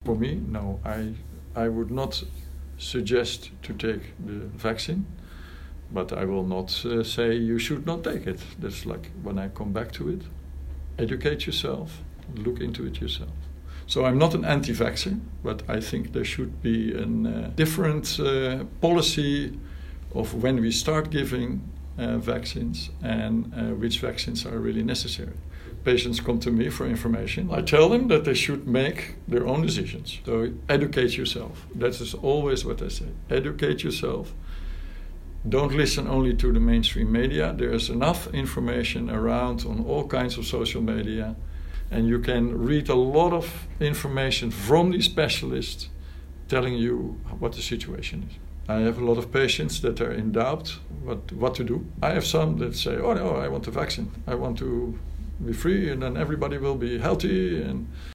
For me, no, I would not suggest to take the vaccine, but I will not say you should not take it. That's like when I come back to it. Educate yourself, look into it yourself. So I'm not an anti-vaxxer, but I think there should be a different policy of when we start giving vaccines and which vaccines are really necessary. Patients come to me for information. I tell them that they should make their own decisions. So educate yourself. That is always what I say. Educate yourself. Don't listen only to the mainstream media. There is enough information around on all kinds of social media. And you can read a lot of information from these specialists telling you what the situation is. I have a lot of patients that are in doubt what to do. I have some that say, oh no, I want the vaccine. I want to be free and then everybody will be healthy. And